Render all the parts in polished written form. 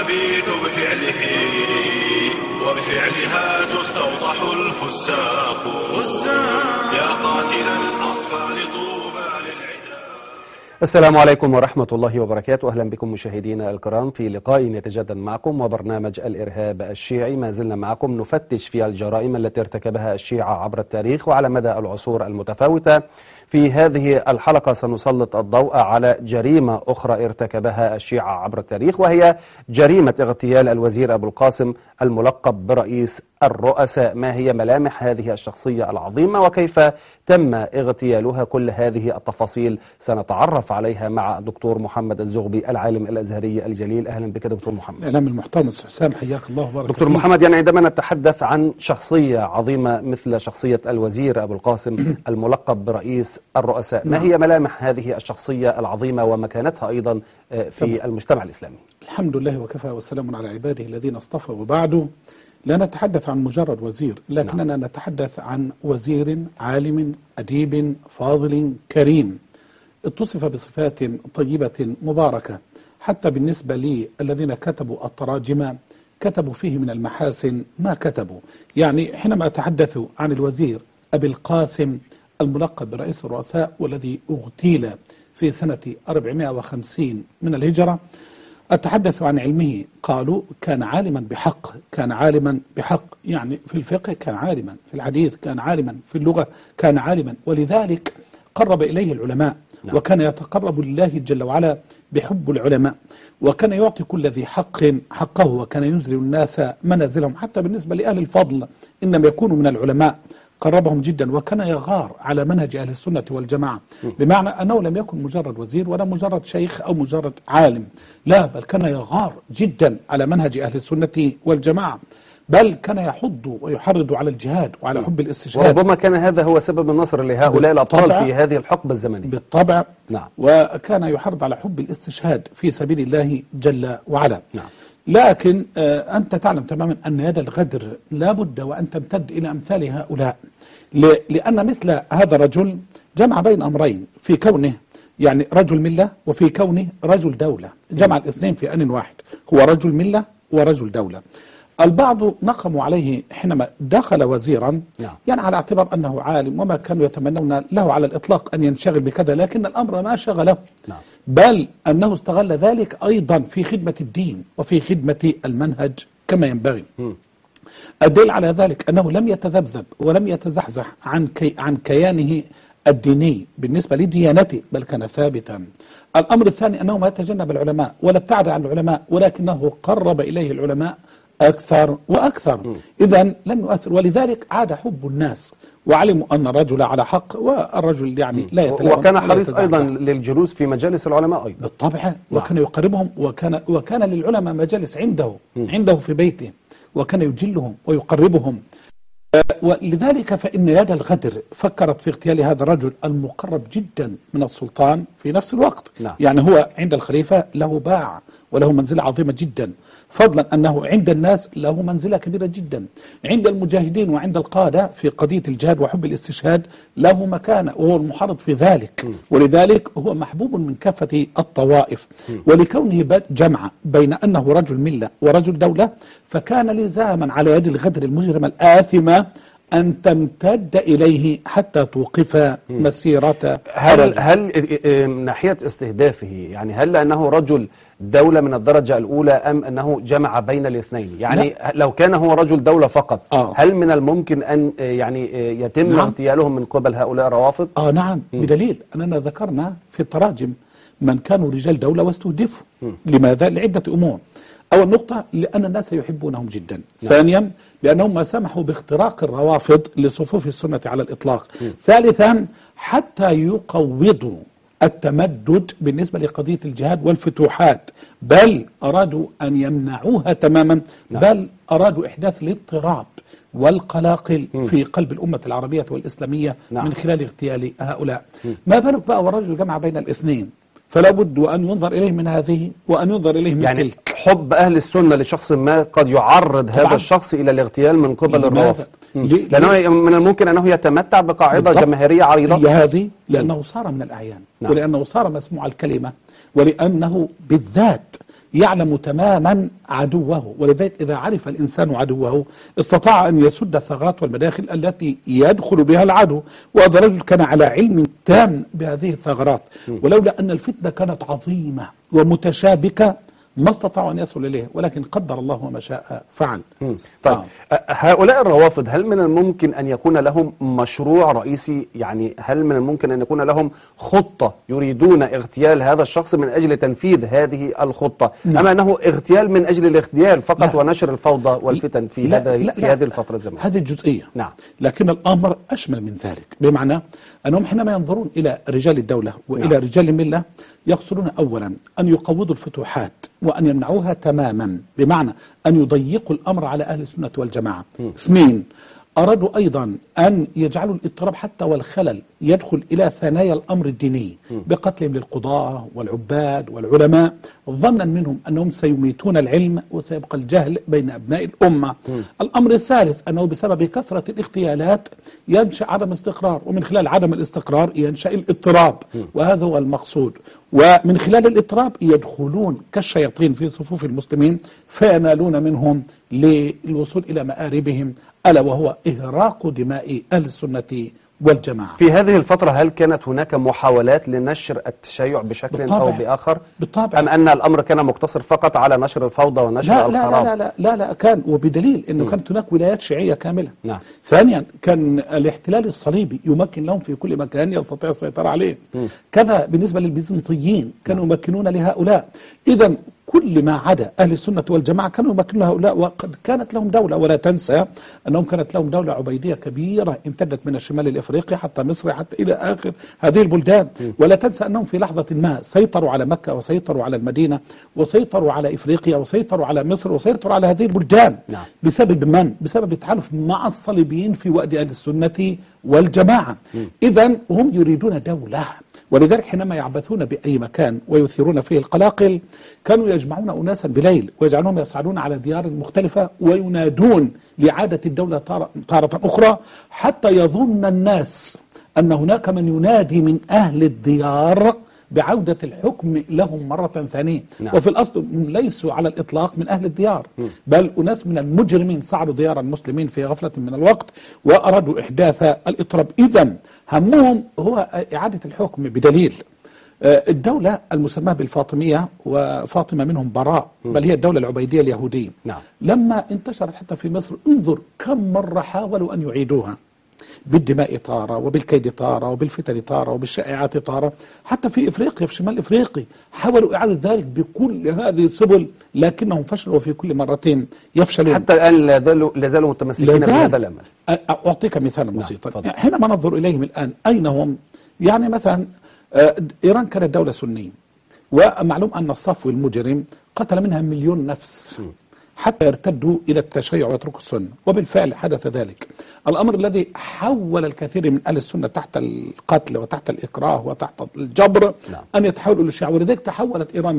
الخبيث بفعله وبفعلها تستوضح الفساق يا قاتل الأطفال طوبى للعدا. السلام عليكم ورحمة الله وبركاته. أهلا بكم مشاهدينا الكرام في لقاء يتجدد معكم وبرنامج الإرهاب الشيعي. ما زلنا معكم نفتش في الجرائم التي ارتكبها الشيعة عبر التاريخ وعلى مدى العصور المتفاوتة. في هذه الحلقة سنسلط الضوء على جريمة أخرى ارتكبها الشيعة عبر التاريخ، وهي جريمة اغتيال الوزير أبو القاسم الملقب برئيس الرؤساء. ما هي ملامح هذه الشخصية العظيمة وكيف تم اغتيالها؟ كل هذه التفاصيل سنتعرف عليها مع الدكتور محمد الزغبي العالم الأزهري الجليل. أهلا بك دكتور محمد. الإعلام المحترم حسام، حياك الله وبارك دكتور فيك. محمد، يعني عندما نتحدث عن شخصية عظيمة مثل شخصية الوزير أبو القاسم الملقب برئيس الرؤساء، ما هي ملامح هذه الشخصية العظيمة ومكانتها أيضا في المجتمع الإسلامي؟ الحمد لله وكفى وسلام على عباده الذين اصطفى. وبعده لا نتحدث عن مجرد وزير، لكننا نتحدث عن وزير عالم أديب فاضل كريم اتصف بصفات طيبة مباركة، حتى بالنسبة لي الذين كتبوا التراجم كتبوا فيه من المحاسن ما كتبوا. يعني حينما أتحدث عن الوزير أبي القاسم الملقب برئيس الرؤساء والذي اغتيل في سنة 450 من الهجرة، أتحدث عن علمه. قالوا كان عالما بحق، كان عالما بحق، يعني في الفقه كان عالما، في الحديث كان عالما، في اللغة كان عالما، ولذلك قرب إليه العلماء. نعم. وكان يتقرب لله جل وعلا بحب العلماء، وكان يعطي كل ذي حق حقه، وكان ينزل الناس منازلهم، حتى بالنسبة لأهل الفضل إنما يكونوا من العلماء قربهم جدا، وكان يغار على منهج أهل السنة والجماعة، بمعنى أنه لم يكن مجرد وزير ولا مجرد شيخ أو مجرد عالم، لا، بل كان يغار جدا على منهج أهل السنة والجماعة، بل كان يحض ويحرض على الجهاد وعلى حب الاستشهاد. وربما كان هذا هو سبب النصر لهؤلاء الأبطال في هذه الحقبة الزمنية. بالطبع. نعم. وكان يحرض على حب الاستشهاد في سبيل الله جل وعلا. نعم. لكن أنت تعلم تماما أن يد الغدر لا بد وأن تمتد إلى أمثال هؤلاء، لأن مثل هذا الرجل جمع بين أمرين في كونه يعني رجل ملة وفي كونه رجل دولة، جمع الاثنين في آن واحد، هو رجل ملة ورجل دولة. البعض نقموا عليه حينما دخل وزيرا، يعني على اعتبار أنه عالم، وما كانوا يتمنون له على الإطلاق أن ينشغل بكذا، لكن الأمر ما شغله، بل أنه استغل ذلك أيضا في خدمة الدين وفي خدمة المنهج كما ينبغي. الدليل على ذلك أنه لم يتذبذب ولم يتزحزح عن كيانه الديني بالنسبة لديانته، بل كان ثابتا. الأمر الثاني أنه ما يتجنب العلماء ولا ابتعد عن العلماء، ولكنه قرب إليه العلماء أكثر وأكثر. إذن لم يؤثر، ولذلك عاد حب الناس وعلموا أن الرجل على حق، والرجل يعني لا يتلوم. وكان حريص أيضا للجلوس في مجالس العلماء أيضا. بالطبع. وكان يقربهم، وكان للعلماء مجالس عنده في بيته، وكان يجلهم ويقربهم. ولذلك فإن يد الغدر فكرت في اغتيال هذا الرجل المقرب جدا من السلطان في نفس الوقت. يعني هو عند الخليفة له باع وله منزلة عظيمة جدا، فضلا أنه عند الناس له منزلة كبيرة جدا، عند المجاهدين وعند القادة في قضية الجهاد وحب الاستشهاد له مكانة، وهو المحرض في ذلك. ولذلك هو محبوب من كافة الطوائف. ولكونه جمع بين أنه رجل ملة ورجل دولة، فكان لزاما على يد الغدر المجرمة الآثمة أن تمتد إليه حتى توقف مسيرة. هل ناحية استهدافه، يعني هل أنه رجل دولة من الدرجة الأولى أم أنه جمع بين الاثنين؟ يعني لا. لو كان هو رجل دولة فقط هل من الممكن أن يعني يتم اغتيالهم من قبل هؤلاء الروافض؟ نعم. بدليل أننا ذكرنا في التراجم من كانوا رجال دولة واستهدفوا. لماذا؟ لعدة أمور. أول نقطة لأن الناس يحبونهم جدا. ثانيا لأنهم ما سمحوا باختراق الروافض لصفوف السنة على الإطلاق. ثالثا حتى يقوضوا التمدد بالنسبة لقضية الجهاد والفتوحات، بل أرادوا أن يمنعوها تماما، بل أرادوا إحداث الاضطراب والقلاقل في قلب الأمة العربية والإسلامية من خلال اغتيال هؤلاء. ما بالك بقى والرجل جمع بين الاثنين، فلا بد أن ينظر إليه من هذه وأن ينظر إليه من يعني تلك. حب أهل السنة لشخص ما قد يعرض هذا الشخص إلى الاغتيال من قبل الروافض، لأنه من الممكن أنه يتمتع بقاعدة جماهيرية عريضة. هذه لأنه صار من الأعيان. ولأنه صار مسموع الكلمة، ولأنه بالذات يعلم تماما عدوه، ولذلك إذا عرف الإنسان عدوه استطاع أن يسد الثغرات والمداخل التي يدخل بها العدو. وهذا الرجل كان على علم تام بهذه الثغرات، ولولا أن الفتنة كانت عظيمة ومتشابكة ما استطاعوا أن يصلوا إليه، ولكن قدر الله وما شاء فعل. طيب هؤلاء الروافض هل من الممكن أن يكون لهم مشروع رئيسي؟ يعني هل من الممكن أن يكون لهم خطة يريدون اغتيال هذا الشخص من أجل تنفيذ هذه الخطة؟ أما أنه اغتيال من أجل الاغتيال فقط ونشر الفوضى والفتن في هذه الفترة الزمنية؟ هذه الجزئية. نعم. لكن الأمر أشمل من ذلك، بمعنى أنهم حينما ينظرون إلى رجال الدولة وإلى رجال الملة يقصدون أولا أن يقوضوا الفتوحات وأن يمنعوها تماما، بمعنى أن يضيقوا الأمر على أهل السنة والجماعة. اثنين، أرادوا أيضا أن يجعلوا الاضطراب حتى والخلل يدخل إلى ثنايا الأمر الديني بقتلهم للقضاة والعباد والعلماء، ظنا منهم أنهم سيميتون العلم وسيبقى الجهل بين أبناء الأمة. الأمر الثالث أنه بسبب كثرة الاغتيالات ينشأ عدم استقرار، ومن خلال عدم الاستقرار ينشأ الاضطراب، وهذا هو المقصود. ومن خلال الاضطراب يدخلون كالشياطين في صفوف المسلمين فينالون منهم للوصول إلى مآربهم، ألا وهو إهراق دماء أهل السنة والجماعة. في هذه الفترة هل كانت هناك محاولات لنشر التشيع بشكل بالطبع. أو بآخر؟ بالطبع. أم أن الأمر كان مقتصر فقط على نشر الفوضى ونشر الخراب؟ لا لا لا لا لا كان، وبدليل أنه كانت هناك ولايات شيعية كاملة. نعم. ثانيا كان الاحتلال الصليبي يمكن لهم في كل مكان يستطيع السيطرة عليه. كذا بالنسبة للبيزنطيين كانوا يمكنون لهؤلاء. إذا كل ما عدا أهل السنة والجماعة كانوا يمكنون هؤلاء، وقد كانت لهم دولة. ولا تنسى أنهم كانت لهم دولة عبيدية كبيرة امتدت من الشمال الإفريقي حتى مصر حتى إلى آخر هذه البلدان. ولا تنسى أنهم في لحظة ما سيطروا على مكة وسيطروا على المدينة وسيطروا على إفريقيا وسيطروا على مصر وسيطروا على هذه البلدان. نعم. بسبب من؟ بسبب التحالف مع الصليبيين في وأد أهل السنة والجماعة. إذن هم يريدون دولة، ولذلك حينما يعبثون بأي مكان ويثيرون فيه القلاقل كانوا يجمعون أناسا بليل ويجعلونهم يصعدون على ديار مختلفة وينادون لإعادة الدولة تارة أخرى، حتى يظن الناس أن هناك من ينادي من أهل الديار بعودة الحكم لهم مرة ثانية. نعم. وفي الأصل ليسوا على الإطلاق من أهل الديار، بل أناس من المجرمين صعدوا ديار المسلمين في غفلة من الوقت وأرادوا إحداث الإضطراب. إذن همهم هو إعادة الحكم، بدليل الدولة المسماة بالفاطمية، وفاطمة منهم براء، بل هي الدولة العبيدية اليهودية. نعم. لما انتشرت حتى في مصر انظر كم مرة حاولوا أن يعيدوها، بالدماء طارة وبالكيد طارة وبالفتن طارة وبالشائعات طارة. حتى في إفريقيا في شمال إفريقيا حاولوا إعادة ذلك بكل هذه السبل، لكنهم فشلوا في كل مرتين يفشلون. حتى الآن لا زالوا متمسكين بهذا الأمل. أعطيك مثالا بسيطا. حينما ننظر إليهم الآن أين هم؟ يعني مثلا إيران كانت دولة سنية، ومعلوم أن الصفو المجرم قتل منها 1,000,000 نفس حتى يرتدوا إلى التشيع ويتركوا السنة، وبالفعل حدث ذلك. الأمر الذي حول الكثير من أهل السنة تحت القتل وتحت الإكراه وتحت الجبر أن يتحولوا للشيعة، ولذلك تحولت إيران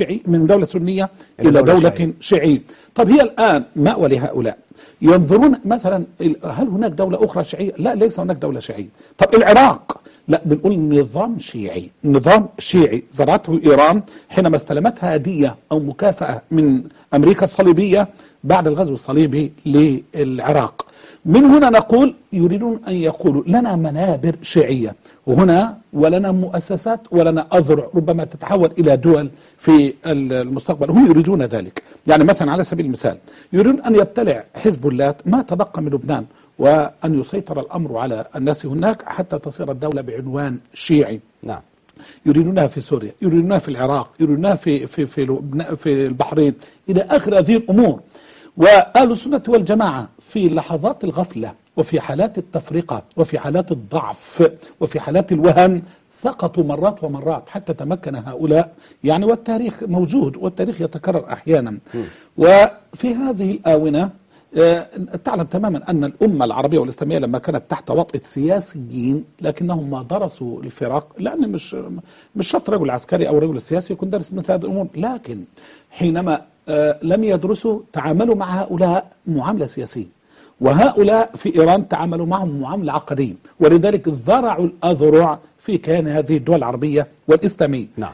من دولة سنية إلى دولة شيعية. طب هي الآن مأوى لهؤلاء، ينظرون مثلا هل هناك دولة أخرى شيعية؟ لا، ليس هناك دولة شيعية. طب العراق، لا، بنقول نظام شيعي، نظام شيعي زرعته إيران حينما استلمتها هدية أو مكافأة من أمريكا الصليبية بعد الغزو الصليبي للعراق. من هنا نقول يريدون أن يقولوا لنا منابر شيعية وهنا، ولنا مؤسسات ولنا أذرع ربما تتحول إلى دول في المستقبل. هم يريدون ذلك. يعني مثلا على سبيل المثال يريدون أن يبتلع حزب الله ما تبقى من لبنان، وأن يسيطر الأمر على الناس هناك حتى تصير الدولة بعنوان شيعي. نعم. يريدونها في سوريا، يريدونها في العراق، يريدونها في البحرين، إلى آخر هذه الأمور. وأهل السنة والجماعة في لحظات الغفلة وفي حالات التفرقة وفي حالات الضعف وفي حالات الوهن سقطوا مرات ومرات حتى تمكن هؤلاء. يعني والتاريخ موجود والتاريخ يتكرر أحيانا. وفي هذه الآونة تعلم تماما أن الأمة العربية والإسلامية لما كانت تحت وطأة سياسيين لكنهم ما درسوا الفرق، لأن مش شرط رجل عسكري أو رجل سياسي يكون درس مثل هذه الأمور، لكن حينما لم يدرسوا تعاملوا مع هؤلاء معاملة سياسية وهؤلاء في إيران تعاملوا معهم معاملة عقدية، ولذلك ذرعوا الأذرع في كيان هذه الدول العربية والإسلامية. نعم.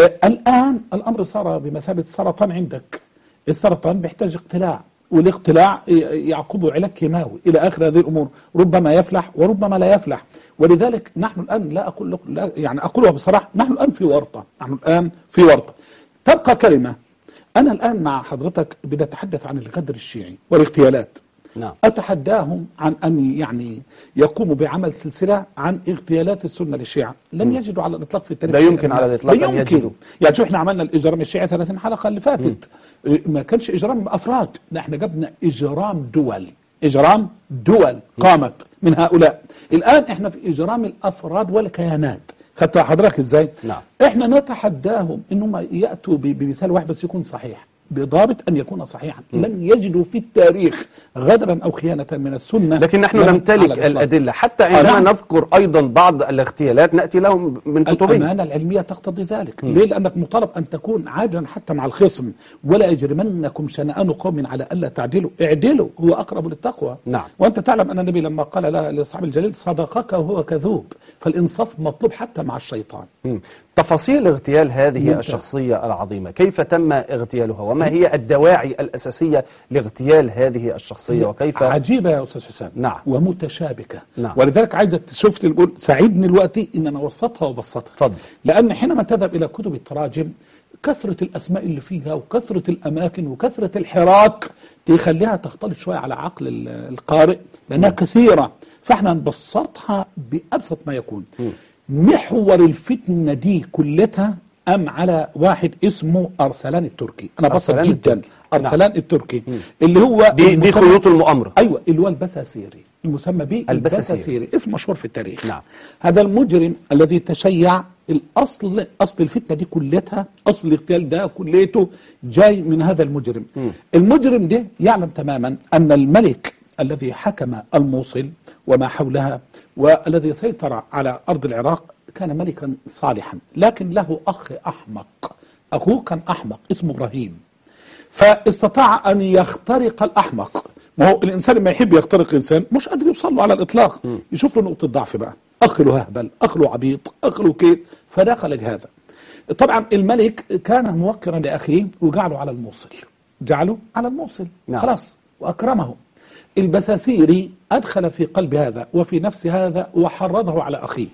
الآن الأمر صار بمثابة سرطان عندك. السرطان بيحتاج اقتلاع، والاقتلاع يعقبه علاج كيماوي إلى آخر هذه الأمور، ربما يفلح وربما لا يفلح. ولذلك نحن الآن لا أقول لك لا، يعني أقولها بصراحة، نحن الآن في ورطة، نحن الآن في ورطة. تبقى كلمة، أنا الآن مع حضرتك بنتحدث عن الغدر الشيعي والاغتيالات. نعم. أتحداهم عن أن يعني يقوموا بعمل سلسلة عن اغتيالات السنة للشيعة. لن يجدوا على الإطلاق في التاريخ. لا يمكن على الإطلاق أن يجدوا. يعني شو إحنا عملنا الإجرام الشيعي 30 حلقة اللي فاتت، ما كانش إجرام أفراد، إحنا جبنا إجرام دول، إجرام دول قامت من هؤلاء. الآن إحنا في إجرام الأفراد والكيانات. خدت حضرتك إزاي؟ نعم. إحنا نتحداهم إنهم يأتوا بمثال واحد بس يكون صحيح، بضابط أن يكون صحيحا. لم يجدوا في التاريخ غدرا أو خيانة من السنة. لكن نحن نمتلك الأدلة، حتى عندما نذكر أيضا بعض الاغتيالات نأتي لهم من كتبهم. الأمانة العلمية تقتضي ذلك. ليه؟ لأنك مطالب أن تكون عادلا حتى مع الخصم. ولا يجرمنكم شنآن قوم على ألا تعدلوا، اعدلوا هو أقرب للتقوى. نعم. وأنت تعلم أن النبي لما قال لصاحب الجليل صدقك وهو كذوب، فالإنصاف مطلوب حتى مع الشيطان. تفاصيل اغتيال هذه الشخصية العظيمة، كيف تم اغتيالها وما هي الدواعي الأساسية لاغتيال هذه الشخصية وكيف؟ عجيبة يا أستاذ حسام. نعم. ومتشابكة. نعم. ولذلك عايزك شفت القول ساعدني الوقت إن أنا وسطها وبسطها. فضل. لأن حينما تذهب إلى كتب التراجم كثرة الأسماء اللي فيها وكثرة الأماكن وكثرة الحراك تخليها تختلط شوية على عقل القارئ لأنها كثيرة، فإحنا نبسطها بأبسط ما يكون. محور الفتنة دي كلها أم على واحد اسمه أرسلان التركي. أنا بسط جدا. أرسلان التركي اللي هو دي خيوط المؤامرة. أيوة، اللي هو البساسيري، المسمى به البساسيري، اسم مشهور في التاريخ. نعم. هذا المجرم الذي تشيع الأصل، أصل الفتنة دي كلها، أصل الاغتيال ده كليته جاي من هذا المجرم. المجرم ده يعلم تماما أن الملك الذي حكم الموصل وما حولها والذي سيطر على أرض العراق كان ملكا صالحا، لكن له أخ أحمق. أخوه كان أحمق اسمه إبراهيم، فاستطاع أن يخترق الأحمق. ما هو الإنسان لما يحب يخترق إنسان مش قادر يوصل له على الإطلاق، يشوف له نقطة ضعف بقى، أخ له هبل، أخ له عبيط، أخ له كيد، فدخل لهذا. طبعا الملك كان موقرا لأخيه وجعله على الموصل، جعله على الموصل. نعم. خلاص، وأكرمه. البساسيري أدخل في قلب هذا وفي نفس هذا وحرضه على أخيه،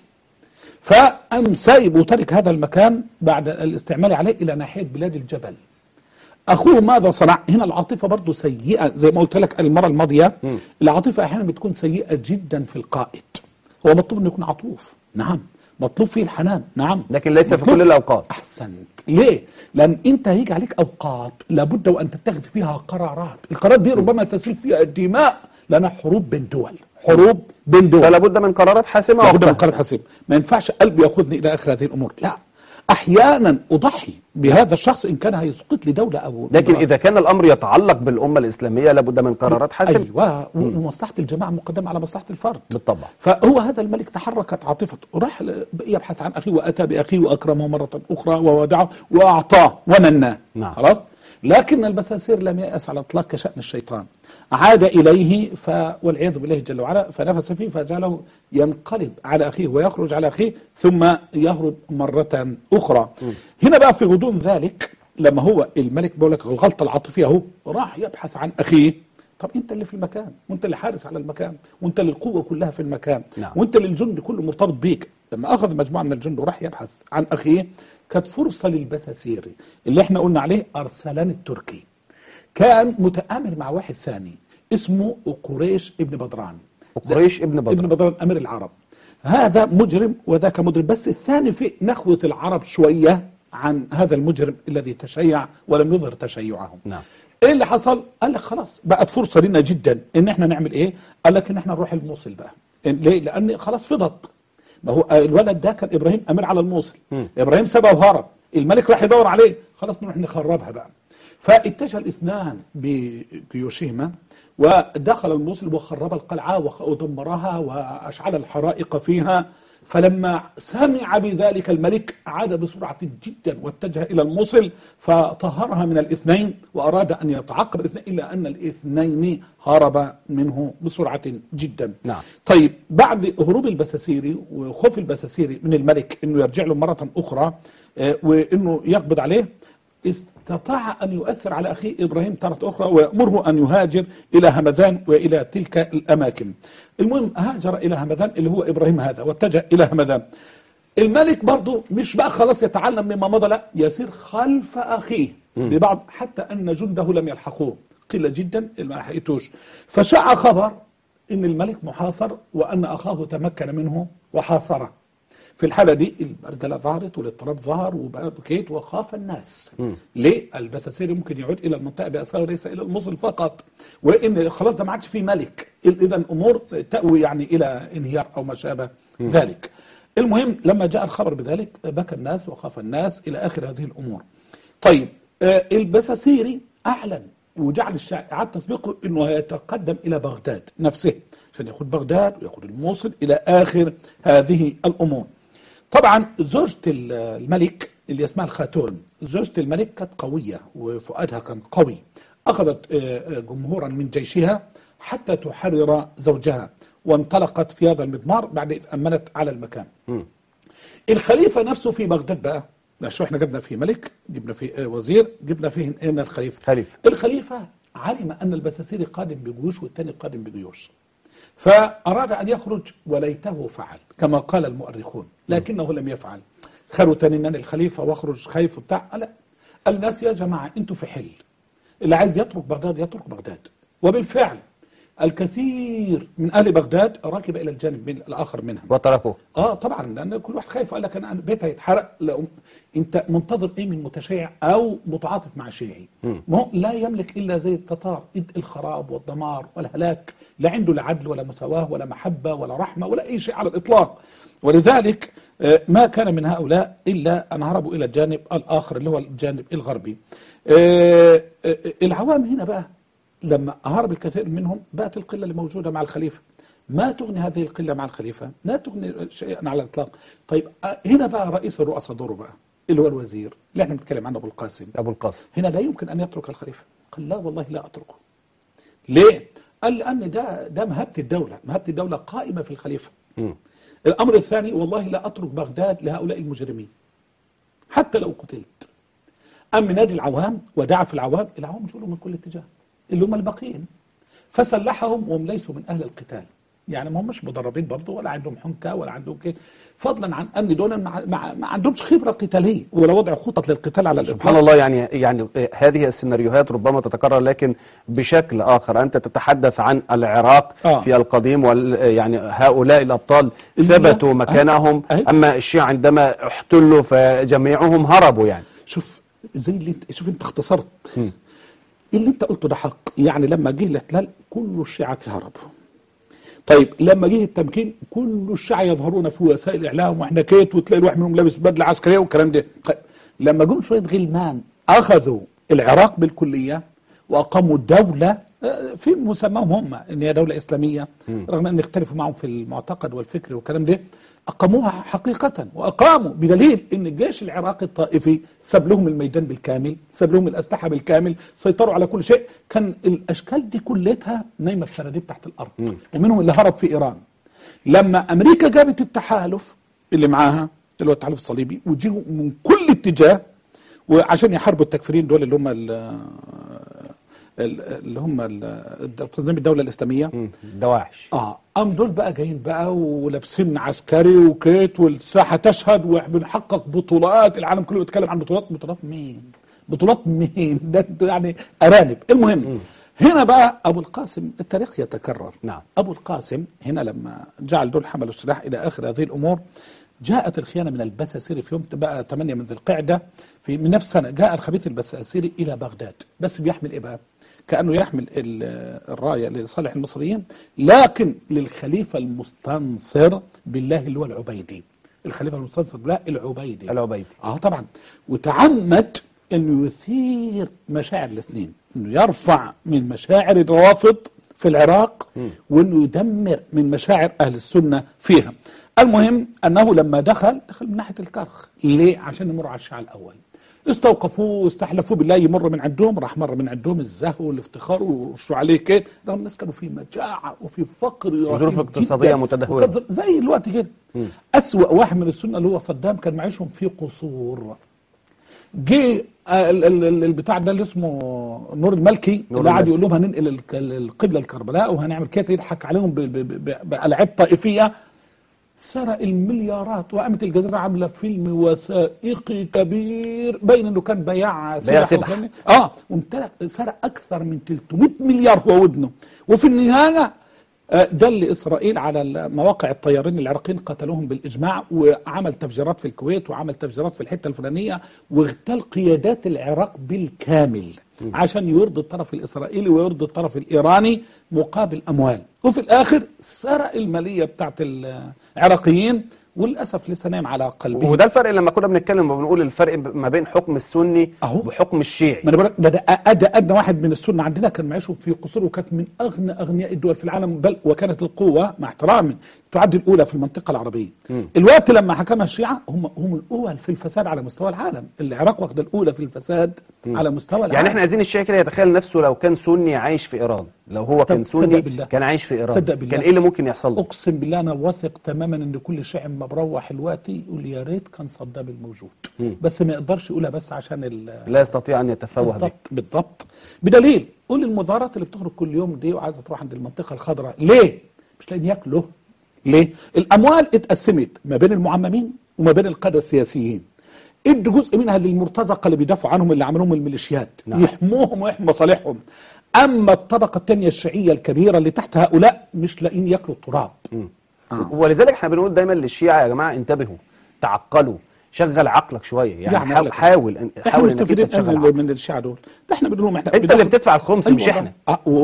فأم سايب وترك هذا المكان بعد الاستعمال عليه إلى ناحية بلاد الجبل. أخوه ماذا صنع؟ هنا العاطفة برضو سيئة، زي ما قلت لك المرة الماضية. العاطفة أحيانا بتكون سيئة جدا في القائد. هو مطلوب أنه يكون عطوف، نعم، مطلوب فيه الحنان، نعم، لكن ليس في كل الأوقات. أحسنت. ليه؟ لأن أنت هيجي عليك أوقات لابد وأن تتخذ فيها قرارات، القرارات دي ربما تسيل فيها الدماء، لأنها حروب بين دول، حروب بين دول، فلا بد من قرارات حاسمة. لابد من قرارات حاسمة. ما ينفعش قلبي يأخذني إلى آخر هذه الأمور، لا. أحيانا أضحي بهذا الشخص إن كان هيسقط لي دولة أو لكن إذا كان الأمر يتعلق بالأمة الإسلامية لابد من قرارات حاسمة. أيوة، ومصلحة الجماعة مقدمة على مصلحة الفرد بالطبع. فهو هذا الملك تحركت عاطفته، راح يبحث عن أخيه وأتى بأخيه وأكرمه مرة أخرى وودعه وأعطاه ومناه. نعم. خلاص. لكن البساسير لم يأس على الإطلاق كشأن الشيطان، عاد إليه والعياذ بالله جل وعلا، فنفس فيه فجعله ينقلب على أخيه ويخرج على أخيه ثم يهرب مرة أخرى. هنا بقى في غضون ذلك لما هو الملك بيقول لك الغلطة العاطفية اهو، راح يبحث عن أخيه. طب أنت اللي في المكان، وأنت اللي حارس على المكان، وأنت اللي القوة كلها في المكان. نعم. وأنت اللي الجند كله مرتبط بيك. لما أخذ مجموعة من الجند وراح يبحث عن أخيه، كانت فرصة للبساسيري اللي احنا قلنا عليه أرسلان التركي، كان متآمر مع واحد ثاني اسمه قريش ابن بدران. قريش ابن بدران أمير العرب. هذا مجرم وذاك مجرم، بس الثاني في نخوة العرب شوية عن هذا المجرم الذي تشيع ولم يظهر تشيعهم. نعم. ايه اللي حصل؟ قال لك خلاص بقت فرصة لنا جدا ان احنا نعمل ايه؟ قال لك ان احنا نروح الموصل بقى. ليه؟ لان خلاص فضت. ما هو الولد ده كان ابراهيم امير على الموصل. ابراهيم سابه وهرب، الملك راح يدور عليه، خلاص نروح نخربها بقى. فاتجه الاثنان بجيوشهما ودخل الموصل وخرب القلعة ودمرها واشعل الحرائق فيها. فلما سمع بذلك الملك عاد بسرعة جدا واتجه إلى الموصل فطهرها من الاثنين وأراد أن يتعقب الاثنين، إلا أن الاثنين هرب منه بسرعة جدا. نعم. طيب بعد هروب البساسيري وخوف البساسيري من الملك أنه يرجع له مرة أخرى وأنه يقبض عليه، استطاع أن يؤثر على أخيه إبراهيم مرة أخرى ويأمره أن يهاجر إلى همذان وإلى تلك الأماكن. المهم هاجر إلى همذان اللي هو إبراهيم هذا واتجه إلى همذان. الملك برضه مش بقى خلاص يتعلم مما مضى، لا، يسير خلف أخيه ببعض، حتى أن جنده لم يلحقوه، قلة جدا ما لحقتوش. فشاع خبر إن الملك محاصر وأن أخاه تمكن منه وحاصره. في الحالة دي البرجلة ظهرت والاضطراب ظهر وبكيت وخاف الناس. ليه؟ البساسيري ممكن يعود إلى المنطقة بأسرار وليس إلى الموصل فقط، وإن خلاص ده ما عادش فيه ملك، إذا الأمور تأوي يعني إلى انهيار أو ما شابه ذلك. المهم لما جاء الخبر بذلك بكى الناس وخاف الناس إلى آخر هذه الأمور. طيب البساسيري أعلن وجعل الشائعات تسبقه أنه يتقدم إلى بغداد نفسه عشان يأخذ بغداد ويأخذ الموصل إلى آخر هذه الأمور. طبعا زوجة الملك اللي اسمها الخاتون، زوجة الملك كانت قوية وفؤادها كان قوي، أخذت جمهورا من جيشها حتى تحرر زوجها، وانطلقت في هذا المضمار بعد إذ أمنت على المكان. الخليفة نفسه في بغداد بقى، شو احنا جبنا فيه ملك، جبنا فيه وزير، جبنا فيه هنا الخليفة. الخليفة علم أن البساسيري قادم بجيوش والثاني قادم بجيوش، فأراد أن يخرج وليته فعل كما قال المؤرخون، لكنه لم يفعل. خلوا تاني الخليفة واخرج خايف وبتاع، لا، الناس يا جماعة انتوا في حل، اللي عايز يترك بغداد يترك بغداد. وبالفعل الكثير من أهل بغداد ركب إلى الجانب الآخر منهم وتركوه. طبعا، لأن كل واحد خايف وقال لك أنا بيتي هيتحرق. أنت منتظر إيه من متشيع أو متعاطف مع شيعي؟ ما هو لا يملك إلا زي التتار الخراب والدمار والهلاك، لا عنده لا عدل ولا مساواة ولا محبة ولا رحمة ولا أي شيء على الإطلاق. ولذلك ما كان من هؤلاء إلا أن هربوا إلى الجانب الآخر اللي هو الجانب الغربي. العوام هنا بقى لما هرب الكثير منهم بقت القلة اللي موجودة مع الخليفة. ما تغني هذه القلة مع الخليفة، لا تغني شيئا على الإطلاق. طيب هنا بقى رئيس الرؤساء دوره بقى اللي هو الوزير اللي احنا بنتكلم عنه أبو القاسم. هنا لا يمكن أن يترك الخليفة. قال لا والله لا أتركه. ليه؟ قال لأن ده مهبة الدولة، مهبة الدولة قائمة في الخليفة. الأمر الثاني والله لا أترك بغداد لهؤلاء المجرمين حتى لو قتلت. أم نادي العوام ودعا في العوام جولوا من كل اتجاه اللي هم الباقيين، فسلحهم وهم ليسوا من أهل القتال، يعني ما همش مدربين برضه ولا عندهم حنكة ولا عندهم كده، فضلا عن أن دول ما عندهمش خبرة قتالية ولا وضع خطط للقتال على الإطلاق. سبحان الله. يعني هذه السيناريوهات ربما تتكرر لكن بشكل آخر. أنت تتحدث عن العراق في القديم، يعني هؤلاء الأبطال ثبتوا مكانهم. أما الشيعة عندما احتلوا فجميعهم هربوا. يعني شوف زي اللي شوف انت اختصرت اللي انت قلته ده حق. يعني لما جه الاحتلال كل الشيعة هربوا. طيب لما جه التمكين كل الشيعة يظهرون في وسائل الاعلام واحنا كيت، وتلاقي الواحد منهم لابس بدله عسكريه والكلام ده. طيب لما جم شويه غلمان اخذوا العراق بالكليه واقاموا دوله في مسماهم هم ان هي دوله اسلاميه، رغم ان يختلفوا معهم في المعتقد والفكر والكلام ده، أقاموها حقيقة وأقاموا، بدليل أن الجيش العراقي الطائفي ساب لهم الميدان بالكامل، ساب لهم الأسلحة بالكامل، سيطروا على كل شيء. كان الأشكال دي كلها نايمة في سراديب تحت الأرض، ومنهم اللي هرب في إيران. لما أمريكا جابت التحالف اللي معاها اللي هو التحالف الصليبي وجيوا من كل اتجاه وعشان يحاربوا التكفيرين دول اللي هم تنظيم الدولة الإسلامية دواعش. قام دول بقى جايين بقى ولابسين عسكري وكيت والساحة تشهد وبنحقق بطولات، العالم كله بيتكلم عن بطولات مين؟ ده يعني أرانب. المهم هنا بقى أبو القاسم التاريخ يتكرر. نعم. أبو القاسم هنا لما جعل دول حملوا السلاح إلى آخر هذه الأمور، جاءت الخيانة من البساسيري في يوم بقى 8 من ذي القعدة من نفس سنة. جاء الخبيث البساسيري إلى بغداد، بس بيحمل إيه بقى؟ كأنه يحمل الراية لصالح المصريين لكن للخليفة المستنصر بالله اللي هو العبيدي. الخليفة المستنصر بالله العبيدي طبعا. وتعمد أنه يثير مشاعر الاثنين، أنه يرفع من مشاعر الروافض في العراق وأنه يدمر من مشاعر أهل السنة فيها. المهم أنه لما دخل من ناحية الكرخ. ليه؟ عشان يمر على الشيعة الأول. استوقفوه واستحلفوه بالله يمر من عندهم. راح مر من عندهم الزهو والافتخار ورشوا عليه كده. رغم الناس كانوا في مجاعة وفي فقر ظروف اقتصادية متدهورة زي الوقت كده. أسوأ واحد من السنة اللي هو صدام كان معيشهم في قصور. جه البتاع ده اللي اسمه نور المالكي اللي قعد يقول لهم هننقل القبلة لكربلاء وهنعمل كده، يضحك عليهم بألعاب طائفية. سرق المليارات. وقامت الجزيرة عاملة فيلم وثائقي كبير بين انه كان بياع سلاح. وامتلك سرق اكثر من 300 مليار هو وابنه. وفي النهاية دل إسرائيل على مواقع الطيارين العراقيين، قتلوهم بالإجماع، وعمل تفجيرات في الكويت وعمل تفجيرات في الحتة الفلانية، واغتال قيادات العراق بالكامل عشان يرضي الطرف الإسرائيلي ويرضي الطرف الإيراني مقابل أموال. وفي الآخر سرق المالية بتاعت العراقيين، وللأسف لسه نايم على قلبه. وده الفرق لما كنا بنتكلم وبنقول الفرق ما بين حكم السني وحكم الشيعي. ما انا بقول ده أدنى واحد من السنة عندنا كان معيشه في قصور، وكانت من أغنى أغنياء الدول في العالم، بل وكانت القوة مع احترامي تعد الأولى في المنطقة العربية. الوقت لما حكمها الشيعة هم الأول في الفساد على مستوى العالم. العراق واخدة الأولى في الفساد على مستوى العالم. يعني احنا عايزين الشيعي كده يتخيل نفسه لو كان سني عايش في إيران، لو هو كان سني كان عايش في إيران، كان ايه اللي ممكن يحصل له؟ اقسم بالله انا واثق تماما ان كل شيعي اما بروح الوقتي يقول يا ريت كان صدام الموجود. بس ما يقدرش يقولها بس عشان لا يستطيع ان يتفوه به. بالضبط. بدليل قول المظاهرات اللي بتخرج كل يوم دي وعايزه تروح عند المنطقه الخضراء، ليه؟ مش لاقيين ياكلوا. ليه؟ الاموال اتقسمت ما بين المعممين وما بين القاده السياسيين. ادوا جزء منها للمرتزقه اللي بيدافعوا عنهم، اللي عملوهم الميليشيات، يحموهم ويحموا مصالحهم. اما الطبقه الثانيه الشيعيه الكبيره اللي تحت هؤلاء مش لاقيين ياكلوا التراب. ولذلك احنا بنقول دايما للشيعة يا جماعه انتبهوا، تعقلوا، شغل عقلك شويه، يعني حاول احنا مستفيدين من الشيعة دول. ده احنا بنقول لهم احنا انت اللي بتدفع الخمس مش احنا.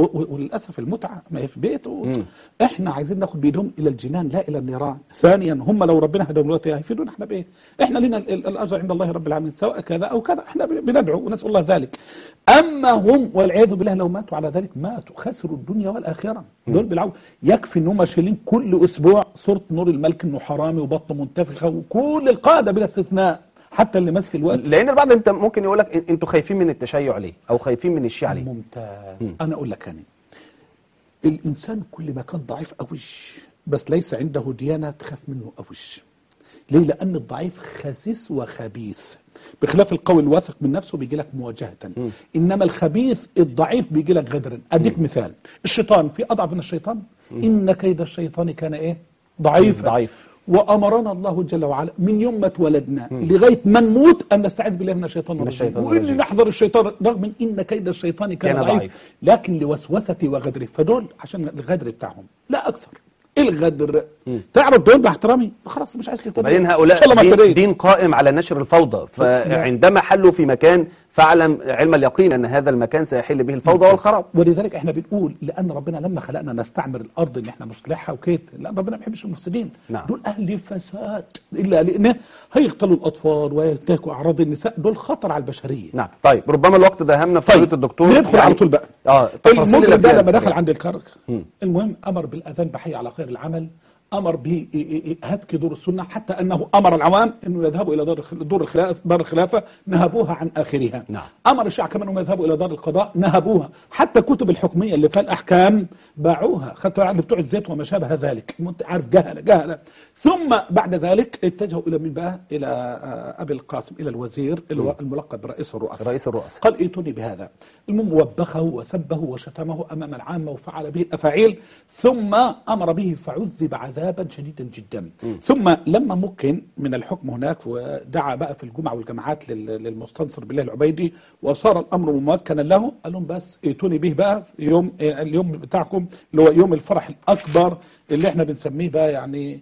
وللاسف المتعه ما هي في بيته. احنا عايزين ناخد بايدهم الى الجنان لا الى النيران. ثانيا هم لو ربنا هداهم دلوقتي هيفيدونا احنا بايه؟ احنا لنا الاجر عند الله رب العالمين سواء كذا او كذا، احنا بندعو ونسال الله ذلك. اما هم والعياذ بالله لو ماتوا على ذلك ماتوا خسروا الدنيا والاخره. دول بالعو يكفي ان هم شايلين كل اسبوع صوره نور الملك انه حرامي وبطنه منتفخه، وكل القاده بلا استثناء حتى اللي ماسك الوقت. لان البعض انت ممكن يقول لك انتوا خايفين من التشيع ليه او خايفين من الشيعة ليه؟ ممتاز. انا اقول لك يعني الانسان كل ما كان ضعيف قويش بس ليس عنده ديانه تخاف منه قويش. ليه؟ لان الضعيف خسيس وخبيث، بخلاف القوي الواثق من نفسه بيجي لك مواجهه. انما الخبيث الضعيف بيجي لك غدرا. اديك مثال، الشيطان في اضعف من الشيطان. ان كيد الشيطان كان ايه؟ ضعيف. وأمرنا الله جل وعلا من يوم ما اتولدنا لغاية ما نموت أن نستعيذ بالله من الشيطان الرجيم، وإن نحذر الشيطان رغم إن كيد الشيطان كان ضعيف، لكن لوسوسته وغدره. فدول عشان الغدر بتاعهم لا أكثر. الغدر تعرف دول باحترامي خلاص مش عايز تتابع. بعدين هؤلاء دين قائم على نشر الفوضى، فعندما حلوا في مكان فاعلم علم اليقين ان هذا المكان سيحل به الفوضى والخراب. ولذلك احنا بنقول لان ربنا لما خلقنا نستعمر الارض ان احنا نصلحها وكده، لا ربنا ما بيحبش المفسدين. دول اهل فساد، الا لان هيقتلوا الاطفال وينتهكوا اعراض النساء، دول خطر على البشريه. نعم. طيب ربما الوقت ده همنا في فضيلة الدكتور. ندخل على طول بقى. المجرم ده لما دخل يعني. عند الكرك المهم امر بالاذان بحي على خير العمل، امر بهتك دور السنه، حتى انه امر العوام انه يذهبوا الى دار الخلافه، نهبوها عن اخرها. امر الشيعة كمان انهم يذهبوا الى دار القضاء، نهبوها. حتى الكتب الحكميه اللي فيها الاحكام باعوها، خدوا عقد بتوع الزيت وما شابه ذلك. انت عارف جهله. ثم بعد ذلك اتجهوا الى من بقى؟ الى ابي القاسم، الى الوزير الملقب برئيس الرؤساء. قال ائتوني بهذا. المهم وبخه وسبه وشتمه امام العامه وفعل به الافاعيل، ثم امر به فعذب عذابا شديدا جدا. ثم لما مكن من الحكم هناك ودعا بقى في الجمعة والجماعات للمستنصر بالله العبيدي وصار الامر ممكنا له، قال لهم بس ائتوني به بقى في اليوم بتاعكم اللي هو يوم الفرح الاكبر اللي احنا بنسميه بقى يعني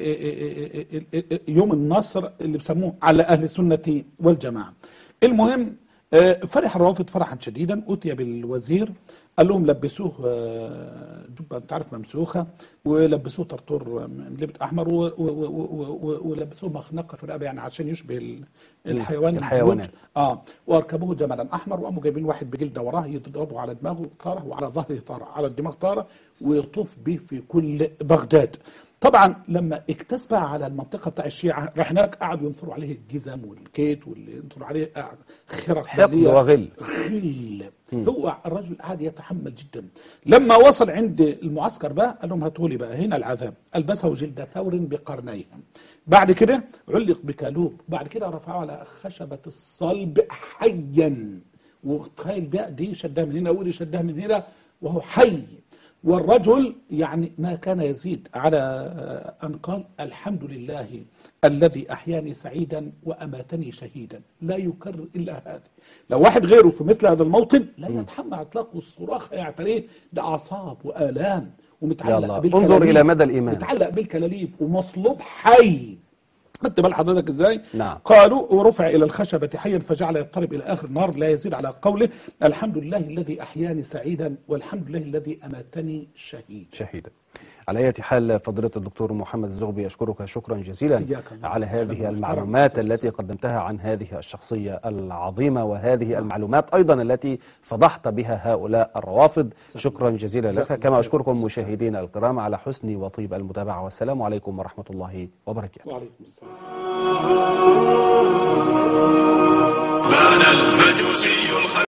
يوم النصر اللي بسموه على اهل السنة والجماعة. المهم فرح الروافض فرحا شديدا، اتي بالوزير قال لهم لبسوه جبه انت عارف ممسوخه، ولبسوه طرطور من لبس احمر، ولبسوه مخنقه في الرقبه يعني عشان يشبه الحيوانات. واركبوه جملا احمر، وقاموا جايبين واحد بجلده وراه يضربوا على دماغه طاره وعلى ظهره طاره على الدماغ طاره، ويطوف به في كل بغداد. طبعا لما اكتسب على المنطقة بتاع الشيعة، راح هناك قعدوا ينثروا عليه الجزم والكيت، واللي ينثروا عليه خرق حقد بالية. وغل. غل. هو الرجل قعد يتحمل جدا. لما وصل عند المعسكر بقى قال لهم هاتوا لي بقى هنا العذاب. البسه جلد ثور بقرنيه، بعد كده علق بكالوب، بعد كده رفعه على خشبة الصلب حيا. وتخيل بقى دي شدها من هنا ودي شدها من هنا وهو حي. والرجل يعني ما كان يزيد على أن قال الحمد لله الذي أحياني سعيدا وأماتني شهيدا. لا يكرر إلا هذا. لو واحد غيره في مثل هذا الموطن لا يتحمل إطلاق الصراخ، يعتريه ده أعصاب وآلام ومتعلق بالكلاليب. انظر إلى مدى الإيمان. متعلق بالكلاليب ومصلوب حي. خدت بال حضرتك ازاي؟ نعم. قالوا ورفع الى الخشبة حيا فجعل يضطرب الى اخر النار، لا يزيد على قوله الحمد لله الذي احياني سعيدا والحمد لله الذي اماتني شهيدا. على أي حال فضيلة الدكتور محمد الزغبي أشكرك شكرا جزيلا على هذه المعلومات التي قدمتها عن هذه الشخصية العظيمة، وهذه المعلومات أيضا التي فضحت بها هؤلاء الروافض. شكرا جزيلا لك، كما أشكركم مشاهدينا الكرام على حسن وطيب المتابعة، والسلام عليكم ورحمة الله وبركاته. وعليكم السلام. بان المجوسي